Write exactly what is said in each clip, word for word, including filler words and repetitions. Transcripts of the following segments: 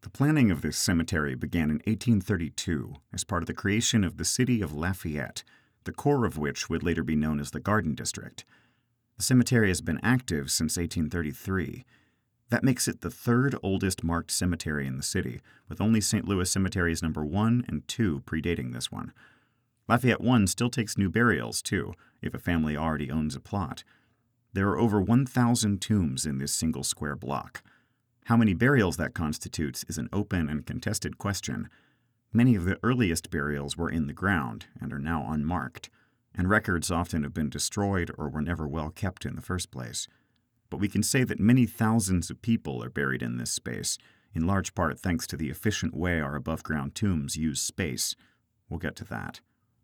The planning of this cemetery began in eighteen thirty-two as part of the creation of the city of Lafayette, the core of which would later be known as the Garden District. The cemetery has been active since eighteen thirty-three. That makes it the third oldest marked cemetery in the city, with only Saint Louis Cemeteries number one and two predating this one. Lafayette one still takes new burials, too, if a family already owns a plot. There are over one thousand tombs in this single square block. How many burials that constitutes is an open and contested question. Many of the earliest burials were in the ground and are now unmarked, and records often have been destroyed or were never well kept in the first place. But we can say that many thousands of people are buried in this space, in large part thanks to the efficient way our above-ground tombs use space. We'll get to that.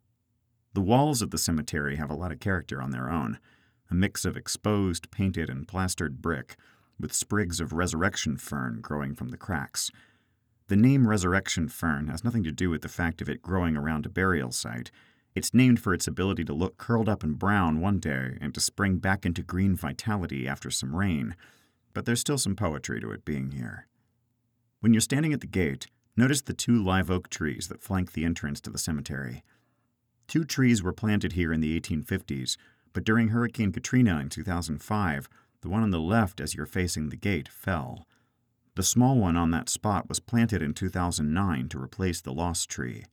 The walls of the cemetery have a lot of character on their own, a mix of exposed, painted, and plastered brick, with sprigs of resurrection fern growing from the cracks. The name resurrection fern has nothing to do with the fact of it growing around a burial site. It's named for its ability to look curled up and brown one day and to spring back into green vitality after some rain, but there's still some poetry to it being here. When you're standing at the gate, notice the two live oak trees that flank the entrance to the cemetery. Two trees were planted here in the eighteen fifties, but during Hurricane Katrina in two thousand five, the one on the left as you're facing the gate fell. The small one on that spot was planted in two thousand nine to replace the lost tree.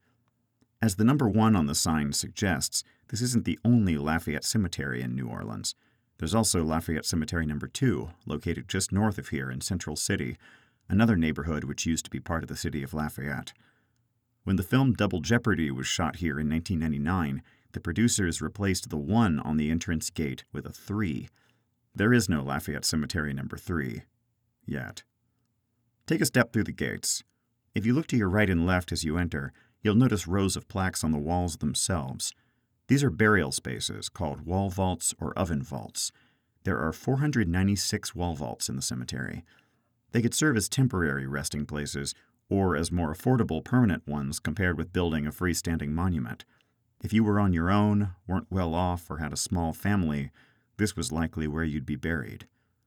As the number one on the sign suggests, this isn't the only Lafayette Cemetery in New Orleans. There's also Lafayette Cemetery number two, located just north of here in Central City, another neighborhood which used to be part of the city of Lafayette. When the film Double Jeopardy was shot here in nineteen ninety-nine, the producers replaced the one on the entrance gate with a three. There is no Lafayette Cemetery number three. Yet. Take a step through the gates. If you look to your right and left as you enter, you'll notice rows of plaques on the walls themselves. These are burial spaces called wall vaults or oven vaults. There are four hundred ninety-six wall vaults in the cemetery. They could serve as temporary resting places or as more affordable permanent ones compared with building a freestanding monument. If you were on your own, weren't well off, or had a small family, this was likely where you'd be buried.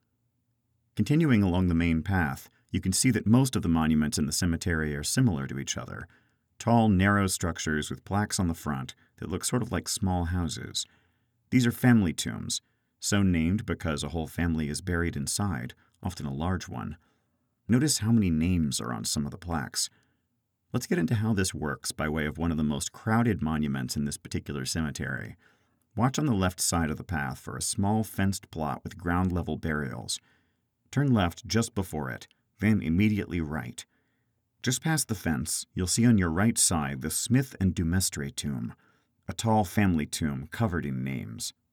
Continuing along the main path, you can see that most of the monuments in the cemetery are similar to each other. Tall, narrow structures with plaques on the front that look sort of like small houses. These are family tombs, so named because a whole family is buried inside, often a large one. Notice how many names are on some of the plaques. Let's get into how this works by way of one of the most crowded monuments in this particular cemetery. Watch on the left side of the path for a small fenced plot with ground-level burials. Turn left just before it, then immediately right. Just past the fence, you'll see on your right side the Smith and Dumestre tomb, a tall family tomb covered in names.